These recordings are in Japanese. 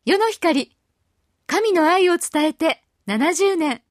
世の光、神の愛を伝えて70年。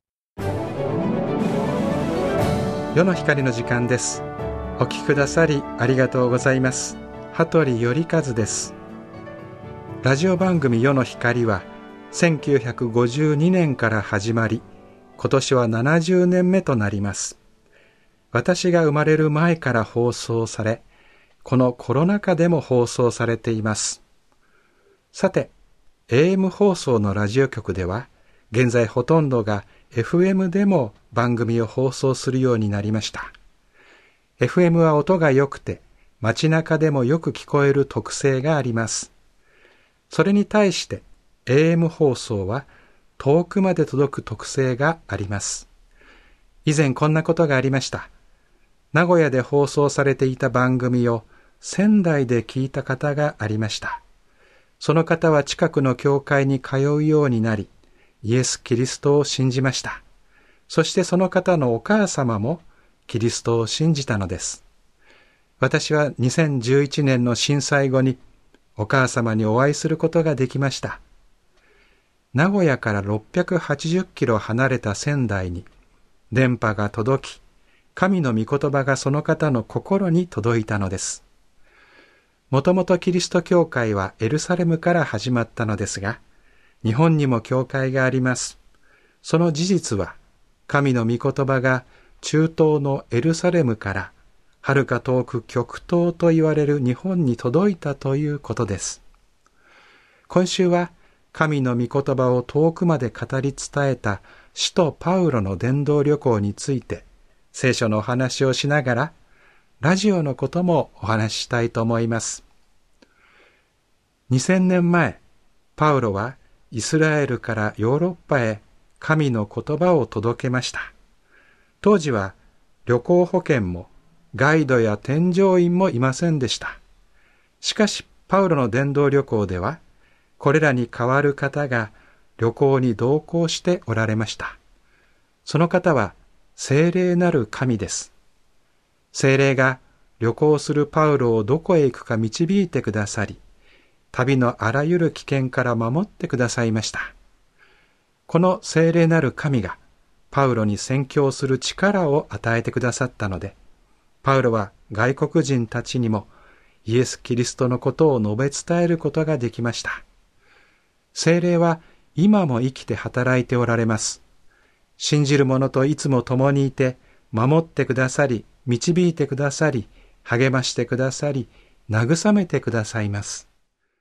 世の光の時間です。お聞きくださりありがとうございます。羽鳥頼和です。ラジオ番組世の光は1952年から始まり、今年は70年目となります。私が生まれる前から放送され、このコロナ禍でも放送されています。さて、AM 放送のラジオ局では、現在ほとんどが FM でも番組を放送するようになりました。FM は音が良くて、街中でもよく聞こえる特性があります。それに対して、AM 放送は遠くまで届く特性があります。以前こんなことがありました。名古屋で放送されていた番組を仙台で聞いた方がありました。その方は近くの教会に通うようになり、イエス・キリストを信じました。そしてその方のお母様もキリストを信じたのです。私は2011年の震災後にお母様にお会いすることができました。名古屋から680キロ離れた仙台に電波が届き、神の御言葉がその方の心に届いたのです。もともとキリスト教会はエルサレムから始まったのですが、日本にも教会があります。その事実は、神の御言葉が中東のエルサレムからはるか遠く極東と言われる日本に届いたということです。今週は神の御言葉を遠くまで語り伝えた使徒パウロの伝道旅行について聖書のお話をしながらラジオのこともお話ししたいと思います。2000年前、パウロはイスラエルからヨーロッパへ神の言葉を届けました。当時は旅行保険もガイドや添乗員もいませんでした。しかしパウロの伝道旅行では、これらに代わる方が旅行に同行しておられました。その方は聖霊なる神です。聖霊が旅行するパウロをどこへ行くか導いてくださり、旅のあらゆる危険から守ってくださいました。この聖霊なる神がパウロに宣教する力を与えてくださったので、パウロは外国人たちにもイエス・キリストのことを述べ伝えることができました。聖霊は今も生きて働いておられます。信じる者といつも共にいて、守ってくださり、導いてくださり、励ましてくださり、慰めてくださいます。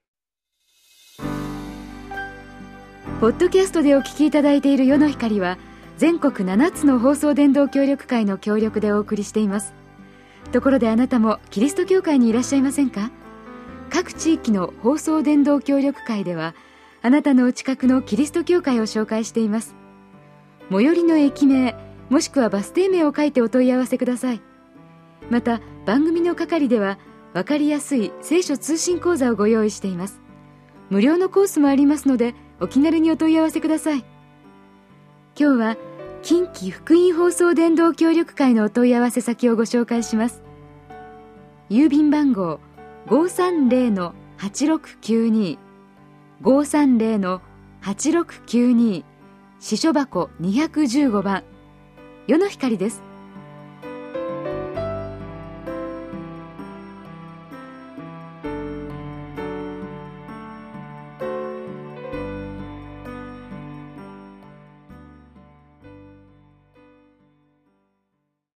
ポッドキャストでお聞きいただいている世の光は、全国7つの放送伝道協力会の協力でお送りしています。ところであなたもキリスト教会にいらっしゃいませんか？各地域の放送伝道協力会では、あなたのお近くのキリスト教会を紹介しています。最寄りの駅名、もしくはバス停名を書いてお問い合わせください。また、番組の係では分かりやすい聖書通信講座をご用意しています。無料のコースもありますので、お気軽にお問い合わせください。今日は近畿福音放送伝道協力会のお問い合わせ先をご紹介します。郵便番号 530-8692 530-8692、支所箱215番、世の光です。